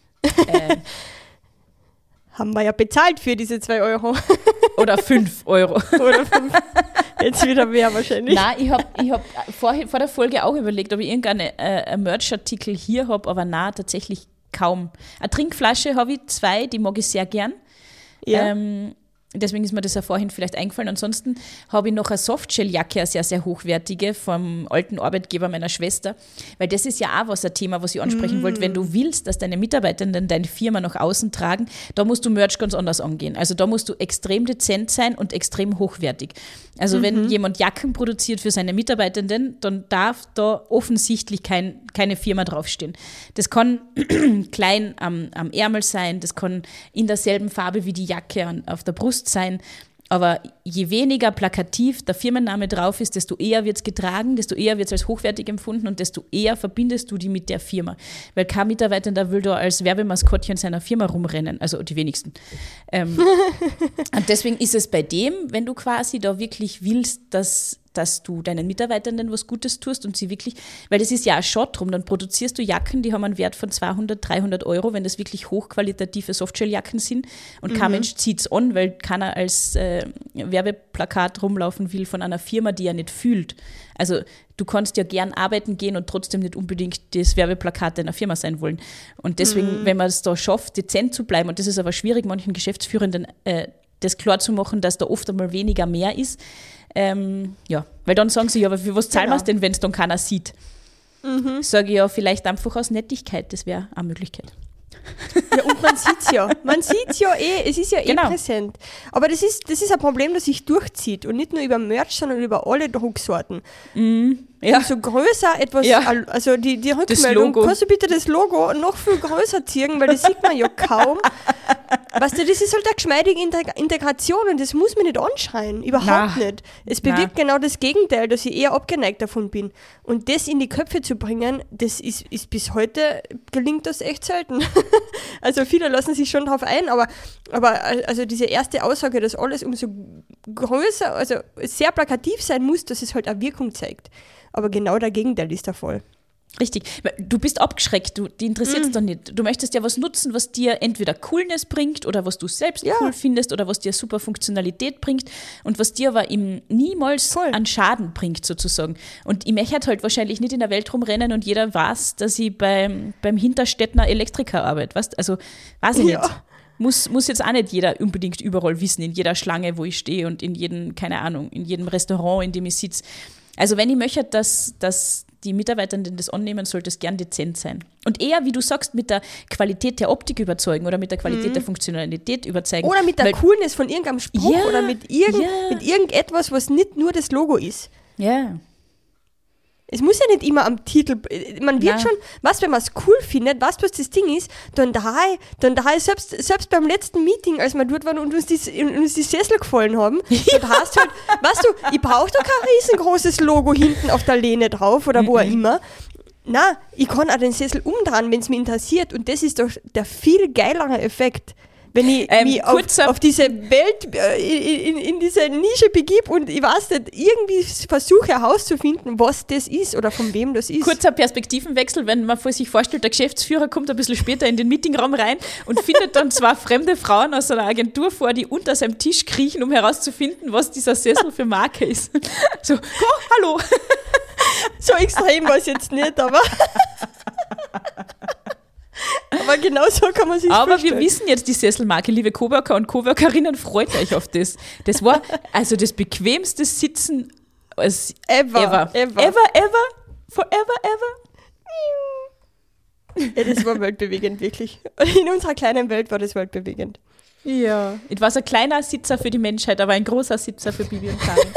Haben wir ja bezahlt für diese 2 Euro. Oder 5 Euro. Oder 5. Jetzt wieder mehr wahrscheinlich. Nein, ich hab vor der Folge auch überlegt, ob ich irgendeinen Merch-Artikel hier habe, aber nein, tatsächlich kaum. Eine Trinkflasche habe ich 2, die mag ich sehr gern. Ja. Deswegen ist mir das ja vorhin vielleicht eingefallen. Ansonsten habe ich noch eine Softshell-Jacke, eine sehr, sehr hochwertige, vom alten Arbeitgeber meiner Schwester. Weil das ist ja auch ein Thema, was ich ansprechen wollte. Wenn du willst, dass deine Mitarbeitenden deine Firma nach außen tragen, da musst du Merch ganz anders angehen. Also da musst du extrem dezent sein und extrem hochwertig. Also wenn jemand Jacken produziert für seine Mitarbeitenden, dann darf da offensichtlich keine Firma draufstehen. Das kann klein am Ärmel sein, das kann in derselben Farbe wie die Jacke auf der Brust sein, aber je weniger plakativ der Firmenname drauf ist, desto eher wird es getragen, desto eher wird es als hochwertig empfunden und desto eher verbindest du die mit der Firma. Weil kein Mitarbeitender will da als Werbemaskottchen seiner Firma rumrennen, also die wenigsten. Und deswegen ist es bei dem, wenn du quasi da wirklich willst, dass dass du deinen Mitarbeitenden was Gutes tust und sie wirklich, weil das ist ja auch schon drum, dann produzierst du Jacken, die haben einen Wert von 200, 300 Euro, wenn das wirklich hochqualitative Softshell-Jacken sind und kein Mensch zieht es an, weil keiner als Werbeplakat rumlaufen will von einer Firma, die er nicht fühlt. Also du kannst ja gern arbeiten gehen und trotzdem nicht unbedingt das Werbeplakat deiner Firma sein wollen. Und deswegen, wenn man es da schafft, dezent zu bleiben, und das ist aber schwierig, manchen Geschäftsführenden das klar zu machen, dass da oft einmal weniger mehr ist, weil dann sagen sie, ja, aber für was zahlen wir es denn, wenn es dann keiner sieht? Sage ich ja, vielleicht einfach aus Nettigkeit, das wäre eine Möglichkeit. Ja, und man sieht's ja. Man sieht's ja es ist ja präsent. Aber das ist ein Problem, das sich durchzieht und nicht nur über Merch, sondern über alle Drucksorten. Ja. Umso größer etwas, also die Rückmeldung, kannst du bitte das Logo noch viel größer ziehen, weil das sieht man ja kaum. Weißt du, das ist halt eine geschmeidige Integration und das muss man nicht anschreien, überhaupt nicht. Es bewirkt genau das Gegenteil, dass ich eher abgeneigt davon bin. Und das in die Köpfe zu bringen, das ist bis heute, gelingt das echt selten. Also viele lassen sich schon drauf ein, aber also diese erste Aussage, dass alles umso größer, also sehr plakativ sein muss, dass es halt eine Wirkung zeigt. Aber genau der Gegenteil ist der Fall. Richtig. Du bist abgeschreckt, die interessiert es dann nicht. Du möchtest ja was nutzen, was dir entweder Coolness bringt oder was du selbst cool findest oder was dir super Funktionalität bringt und was dir aber niemals an Schaden bringt sozusagen. Und ich möchte halt wahrscheinlich nicht in der Welt rumrennen und jeder weiß, dass ich beim Hinterstädtner Elektriker arbeite. Weißt? Also weiß ich nicht. Muss jetzt auch nicht jeder unbedingt überall wissen, in jeder Schlange, wo ich stehe und in jedem, keine Ahnung, in jedem Restaurant, in dem ich sitze. Also wenn ich möchte, dass die Mitarbeitenden das annehmen, sollte es gern dezent sein. Und eher, wie du sagst, mit der Qualität der Optik überzeugen oder mit der Qualität der Funktionalität überzeugen. Oder mit der Coolness von irgendeinem Spruch oder mit irgendetwas, was nicht nur das Logo ist. Ja. Es muss ja nicht immer am Titel, man wird schon, wenn man es cool findet, was das Ding ist, dann daheim selbst beim letzten Meeting, als wir dort waren und uns die Sessel gefallen haben, dann hast halt, weißt du, ich brauche da kein riesengroßes Logo hinten auf der Lehne drauf oder wo auch immer. Nein, ich kann auch den Sessel umdrehen, wenn es mich interessiert, und das ist doch der viel geilere Effekt. Wenn ich mich auf diese Welt, in diese Nische begib und ich weiß nicht, irgendwie versuche herauszufinden, was das ist oder von wem das ist. Kurzer Perspektivenwechsel, wenn man sich vorstellt, der Geschäftsführer kommt ein bisschen später in den Meetingraum rein und findet dann zwei fremde Frauen aus einer Agentur vor, die unter seinem Tisch kriechen, um herauszufinden, was dieser Sessel für Marke ist. So, hallo. So extrem war es jetzt nicht, aber genau so kann man sich vorstellen. Aber wir wissen jetzt die Sesselmarke, liebe Coworker und Coworkerinnen, freut euch auf das. Das war also das bequemste Sitzen ever. Forever. Ja, das war weltbewegend, wirklich. In unserer kleinen Welt war das weltbewegend. Ja. Es war so ein kleiner Sitzer für die Menschheit, aber ein großer Sitzer für Bibi und Karin.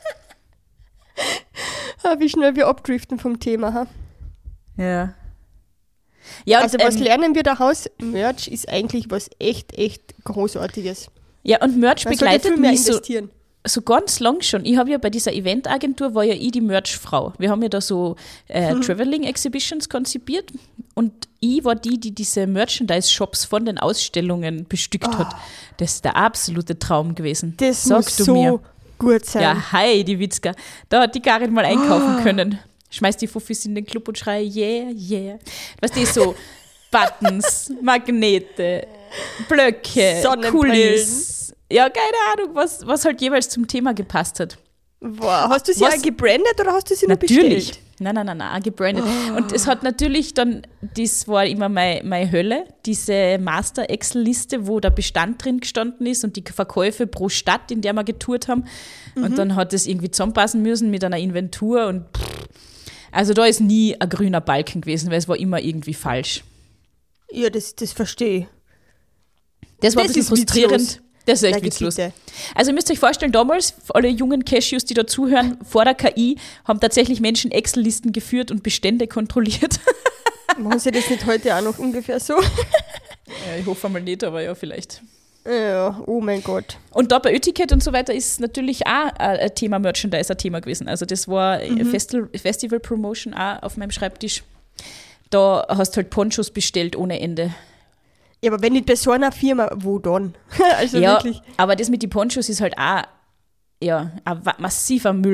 Wie schnell wir abdriften vom Thema. Ha? Ja. Ja, also was lernen wir daraus? Merch ist eigentlich was echt Großartiges. Ja, und Merch begleitet mich so ganz lang schon. Ich habe ja bei dieser Eventagentur, war ja ich die Merch-Frau. Wir haben ja da so Traveling-Exhibitions konzipiert und ich war die diese Merchandise-Shops von den Ausstellungen bestückt hat. Das ist der absolute Traum gewesen. Das muss so gut sein. Ja, hi, die Witzka. Da hat die Karin mal einkaufen können. Schmeißt die Fuffis in den Club und schrei, yeah. Weißt du, so Buttons, Magnete, Blöcke, Kulis. Ja, keine Ahnung, was halt jeweils zum Thema gepasst hat. Wow. Hast du sie auch gebrandet oder hast du sie nur bestellt? Nein, gebrandet. Und es hat natürlich dann, das war immer meine Hölle, diese Master-Excel-Liste, wo der Bestand drin gestanden ist und die Verkäufe pro Stadt, in der wir getourt haben. Und dann hat es irgendwie zusammenpassen müssen mit einer Inventur und also da ist nie ein grüner Balken gewesen, weil es war immer irgendwie falsch. Ja, das verstehe ich. Das war ein bisschen frustrierend. Das ist echt witzlos. Also ihr müsst euch vorstellen, damals, alle jungen Cashews, die da zuhören, vor der KI, haben tatsächlich Menschen Excel-Listen geführt und Bestände kontrolliert. Machen sie das nicht heute auch noch ungefähr so? Ja, ich hoffe mal nicht, aber ja, vielleicht. Ja, oh mein Gott. Und da bei Etikett und so weiter ist natürlich auch ein Thema Merchandise ein Thema gewesen. Also das war Festival Promotion auch auf meinem Schreibtisch. Da hast du halt Ponchos bestellt ohne Ende. Ja, aber wenn nicht bei so einer Firma, wo dann? Also ja, wirklich. Aber das mit den Ponchos ist halt auch ein massiver Müll.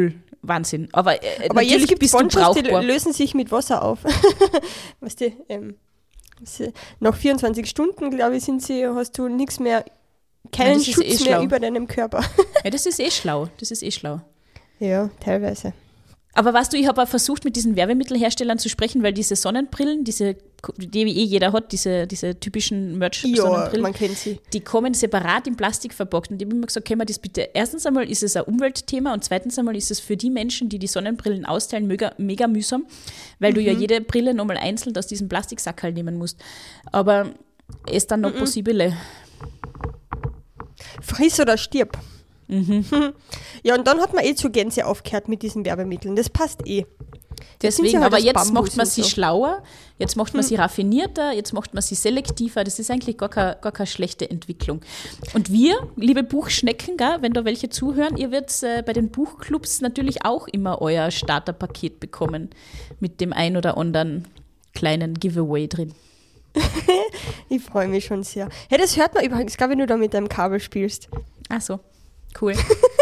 Wahnsinn. Aber Aber natürlich jetzt gibt es bist du Bonchos, die brauchbar. lösen sich mit Wasser auf. Weißt du, nach 24 Stunden, glaube ich, hast du nichts mehr, keinen das ist Schutz mehr schlau. über deinem Körper. Ja, das ist schlau. Ja, teilweise. Aber weißt du, ich habe auch versucht, mit diesen Werbemittelherstellern zu sprechen, weil diese Sonnenbrillen, die jeder hat, diese typischen Ja, Merch-Sonnenbrillen, man kennt sie. die kommen separat in Plastik verpackt. Und ich habe immer gesagt, können wir das bitte, erstens einmal ist es ein Umweltthema und zweitens einmal ist es für die Menschen, die Sonnenbrillen austeilen, mega mühsam, weil du ja jede Brille nochmal einzeln aus diesem Plastiksackerl nehmen musst. Aber ist dann noch possible. Friss oder stirb. Ja, und dann hat man zur Gänze aufgehört mit diesen Werbemitteln. Das passt sind Deswegen, sie halt aber aus jetzt Bambus macht man und sie so. schlauer, jetzt macht man sie raffinierter, jetzt macht man sie selektiver. Das ist eigentlich gar keine schlechte Entwicklung. Und wir, liebe Buchschnecken, gell, wenn da welche zuhören, ihr werdet bei den Buchclubs natürlich auch immer euer Starterpaket bekommen mit dem ein oder anderen kleinen Giveaway drin. Ich freue mich schon sehr. Hey, das hört man übrigens, wenn du da mit deinem Kabel spielst. Ach so, cool.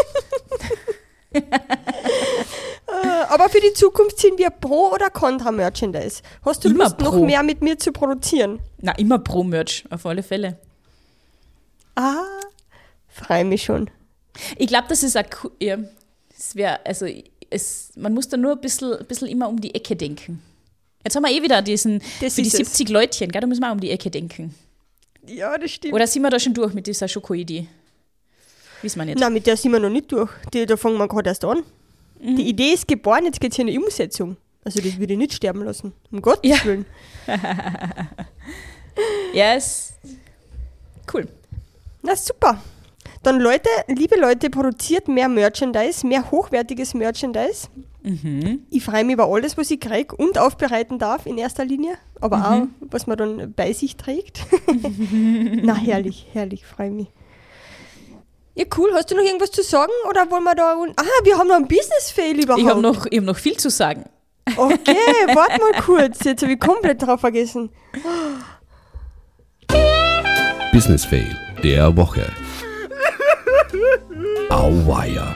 Aber für die Zukunft sind wir pro oder contra Merchandise. Hast du Immer Lust, noch pro. mehr mit mir zu produzieren? Na, immer pro Merch, auf alle Fälle. Freue mich schon. Ich glaube, das ist es wäre, also man muss da nur ein bisschen immer um die Ecke denken. Jetzt haben wir wieder für die 70 Leutchen, gell, da müssen wir auch um die Ecke denken. Ja, das stimmt. Oder sind wir da schon durch mit dieser Schoko-Idee? Wissen wir nicht. Nein, mit der sind wir noch nicht durch. Da fangen wir gerade erst an. Die Idee ist geboren, jetzt geht es hier in die Umsetzung. Also das würde ich nicht sterben lassen. Um Gottes Willen. Ja, ist cool. Na super. Dann Leute, liebe Leute, produziert mehr Merchandise, mehr hochwertiges Merchandise. Ich freue mich über alles, was ich kriege und aufbereiten darf in erster Linie, aber auch, was man dann bei sich trägt. Na, herrlich, freue mich. Ja, cool. Hast du noch irgendwas zu sagen oder wollen wir da... wir haben noch einen Business-Fail überhaupt. Ich hab noch viel zu sagen. Okay, warte mal kurz. Jetzt habe ich komplett drauf vergessen. Business Fail der Woche. Auweia.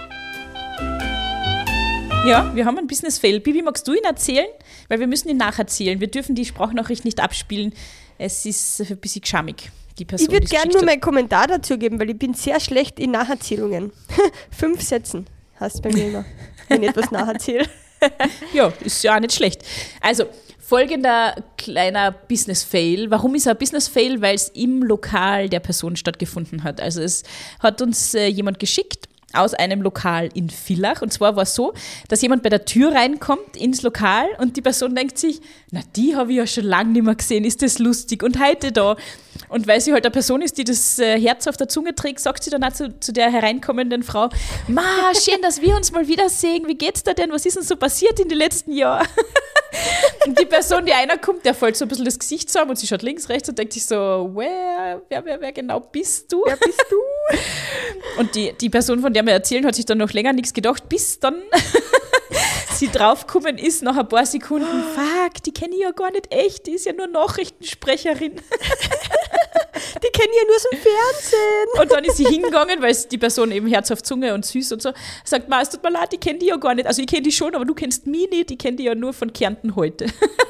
Ja, wir haben einen Business-Fail. Bibi, magst du ihn erzählen? Weil wir müssen ihn nacherzählen. Wir dürfen die Sprachnachricht nicht abspielen. Es ist ein bisschen geschamig, die Person, Ich würde die es gerne geschickt nur hat. meinen Kommentar dazu geben, weil ich bin sehr schlecht in Nacherzählungen. 5 Sätzen heißt bei mir immer, wenn ich etwas nacherzähle. Ja, ist ja auch nicht schlecht. Also, folgender kleiner Business-Fail. Warum ist er ein Business-Fail? Weil es im Lokal der Person stattgefunden hat. Also es hat uns jemand geschickt aus einem Lokal in Villach. Und zwar war es so, dass jemand bei der Tür reinkommt ins Lokal und die Person denkt sich, na, die habe ich ja schon lange nicht mehr gesehen, ist das lustig und heute da. Und weil sie halt eine Person ist, die das Herz auf der Zunge trägt, sagt sie dann auch zu der hereinkommenden Frau, Ma, schön, dass wir uns mal wiedersehen, wie geht's dir denn, was ist denn so passiert in den letzten Jahren? Und die Person, die einer kommt, der fällt so ein bisschen das Gesicht zusammen und sie schaut links, rechts und denkt sich so, wer genau bist du? Wer bist du? Und die Person, von der wir erzählen, hat sich dann noch länger nichts gedacht, bis dann sie draufgekommen ist, nach ein paar Sekunden, fuck, die kenne ich ja gar nicht echt, die ist ja nur Nachrichtensprecherin. Die kennen ja nur aus dem Fernsehen. Und dann ist sie hingegangen, weil die Person eben Herz auf Zunge und süß und so, sagt, Ma, es tut mir leid, ich kenne die ja gar nicht. Also ich kenne die schon, aber du kennst mich nicht, ich kenne die ja nur von Kärnten heute.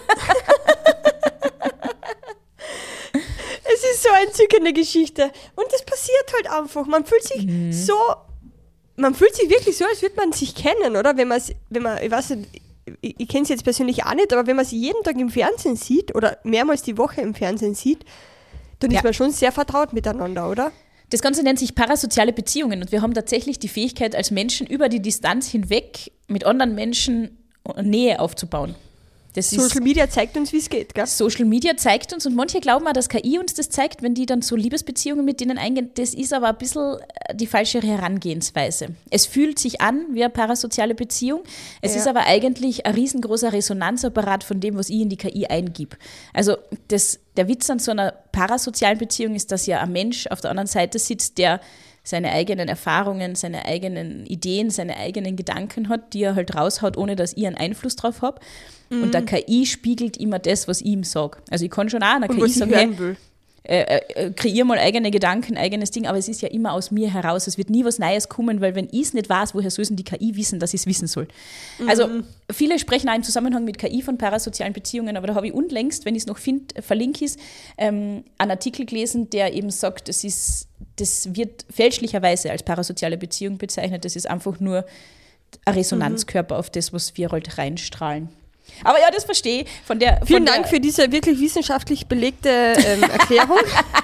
Es ist so eine entzückende Geschichte. Und das passiert halt einfach. Man fühlt sich wirklich so, als würde man sich kennen, oder? Wenn man, ich weiß nicht, ich kenne sie jetzt persönlich auch nicht, aber wenn man sie jeden Tag im Fernsehen sieht oder mehrmals die Woche im Fernsehen sieht, dann ist man schon sehr vertraut miteinander, oder? Das Ganze nennt sich parasoziale Beziehungen und wir haben tatsächlich die Fähigkeit, als Menschen über die Distanz hinweg mit anderen Menschen Nähe aufzubauen. Social Media zeigt uns, wie es geht, gell? Social Media zeigt uns und manche glauben auch, dass KI uns das zeigt, wenn die dann so Liebesbeziehungen mit denen eingehen. Das ist aber ein bisschen die falsche Herangehensweise. Es fühlt sich an wie eine parasoziale Beziehung. Es ist aber eigentlich ein riesengroßer Resonanzapparat von dem, was ich in die KI eingib. Also der Witz an so einer parasozialen Beziehung ist, dass ja ein Mensch auf der anderen Seite sitzt, der seine eigenen Erfahrungen, seine eigenen Ideen, seine eigenen Gedanken hat, die er halt raushaut, ohne dass ich einen Einfluss drauf habe. Und der KI spiegelt immer das, was ich ihm sage. Also ich kann schon auch einer KI sagen, hey, kreiere mal eigene Gedanken, eigenes Ding, aber es ist ja immer aus mir heraus. Es wird nie was Neues kommen, weil wenn ich es nicht weiß, woher soll es denn die KI wissen, dass ich es wissen soll? Also viele sprechen auch im Zusammenhang mit KI von parasozialen Beziehungen, aber da habe ich unlängst, wenn ich es noch finde, verlinke ich es, einen Artikel gelesen, der eben sagt, das wird fälschlicherweise als parasoziale Beziehung bezeichnet. Das ist einfach nur ein Resonanzkörper auf das, was wir halt reinstrahlen. Aber ja, das verstehe ich. Vielen Dank für diese wirklich wissenschaftlich belegte Erklärung.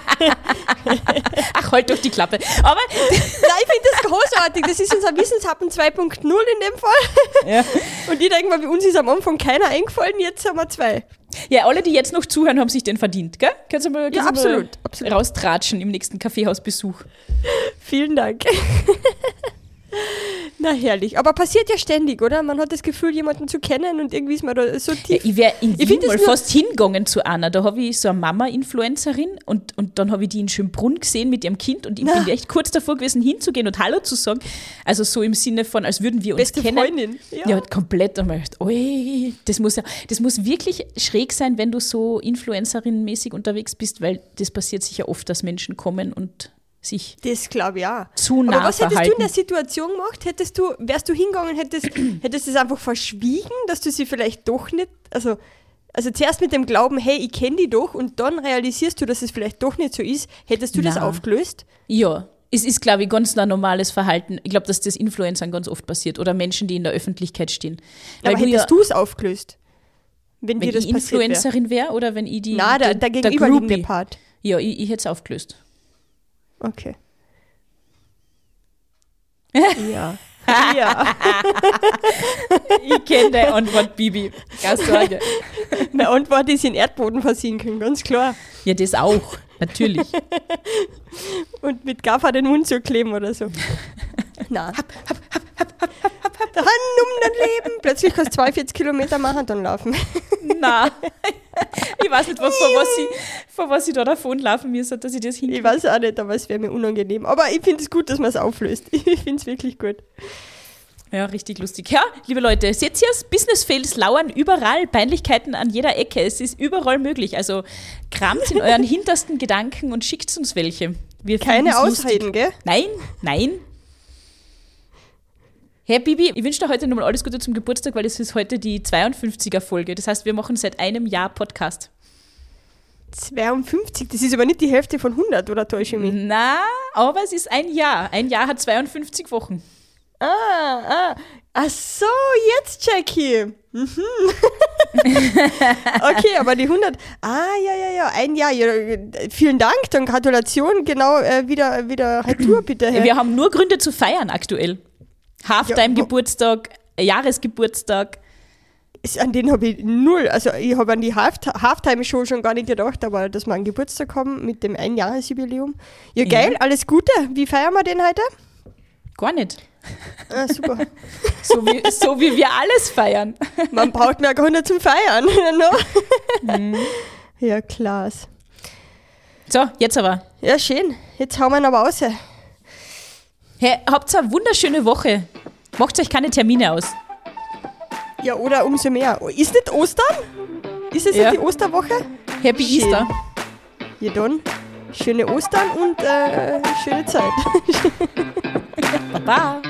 Ach, halt doch die Klappe. Aber nein, ich finde das großartig. Das ist unser Wissenshappen 2.0 in dem Fall. Ja. Und ich denke mal, bei uns ist am Anfang keiner eingefallen, jetzt haben wir 2. Ja, alle, die jetzt noch zuhören, haben sich den verdient, gell? Kannst du mal, absolut. Raustratschen im nächsten Kaffeehausbesuch. Vielen Dank. Na herrlich, aber passiert ja ständig, oder? Man hat das Gefühl, jemanden zu kennen und irgendwie ist man da so tief. Ja, ich wäre in Wien mal fast hingegangen zu einer. Da habe ich so eine Mama-Influencerin und dann habe ich die in Schönbrunn gesehen mit ihrem Kind und ich bin echt kurz davor gewesen, hinzugehen und Hallo zu sagen. Also so im Sinne von, als würden wir uns Beste kennen. Freundin. Ja, komplett. Und man dachte, oi, das muss wirklich schräg sein, wenn du so Influencerin-mäßig unterwegs bist, weil das passiert sicher oft, dass Menschen kommen und sich das glaube ich auch. Zu nah Aber was hättest verhalten. du in der Situation gemacht? Wärst du hingegangen, hättest du es einfach verschwiegen, dass du sie vielleicht doch nicht, also zuerst mit dem Glauben, hey, ich kenne die doch und dann realisierst du, dass es vielleicht doch nicht so ist, hättest du das aufgelöst? Ja, es ist, glaube ich, ganz ein normales Verhalten. Ich glaube, dass das Influencern ganz oft passiert oder Menschen, die in der Öffentlichkeit stehen. Aber hättest du es aufgelöst? Wenn dir das ich Influencerin wäre oder wenn ich der gegenüberliegende Part. Ja, ich hätte es aufgelöst. Okay. Ja. Ja. Ich kenne deine Antwort, Bibi. Keine Sorge. Meine Antwort ist in Erdboden versinken, ganz klar. Ja, das auch, natürlich. Und mit Gaffer den Mund zu kleben oder so. Nein. Der Hand um dein Leben. Plötzlich kannst du 42 Kilometer Marathon laufen. Nein. Ich weiß nicht, vor was ich da davonlaufen müsste, dass ich das hinkriege. Ich weiß auch nicht, aber es wäre mir unangenehm. Aber ich finde es gut, dass man es auflöst. Ich finde es wirklich gut. Ja, richtig lustig. Ja, liebe Leute, seht ihr es? Business-Fails lauern überall, Peinlichkeiten an jeder Ecke. Es ist überall möglich. Also kramt in euren hintersten Gedanken und schickt uns welche. Wir keine Ausreden, gell? Nein. Hey Bibi, ich wünsche dir heute nochmal alles Gute zum Geburtstag, weil es ist heute die 52er-Folge. Das heißt, wir machen seit einem Jahr Podcast. 52? Das ist aber nicht die Hälfte von 100, oder täusche ich mich? Na, aber es ist ein Jahr. Ein Jahr hat 52 Wochen. Ach so, jetzt check ich. Okay, aber die 100, ja, ein Jahr. Ja, vielen Dank, dann Gratulation, genau, wieder Retour bitte. Wir haben nur Gründe zu feiern aktuell. Halftime-Geburtstag, Jahresgeburtstag. An den habe ich null, also ich habe an die Halftime-Show schon gar nicht gedacht, aber dass wir einen Geburtstag haben mit dem Einjahresjubiläum. Ja, geil, alles Gute. Wie feiern wir den heute? Gar nicht. Ah, super. So wie wir alles feiern. Man braucht mehr Gründe zum Feiern. Ja, klasse. So, jetzt aber. Ja, schön. Jetzt hauen wir ihn aber raus. Hey, habt eine wunderschöne Woche. Macht euch keine Termine aus. Ja, oder umso mehr. Ist nicht Ostern? Ist es nicht die Osterwoche? Happy schön. Easter. Ja, dann schöne Ostern und schöne Zeit. Baba.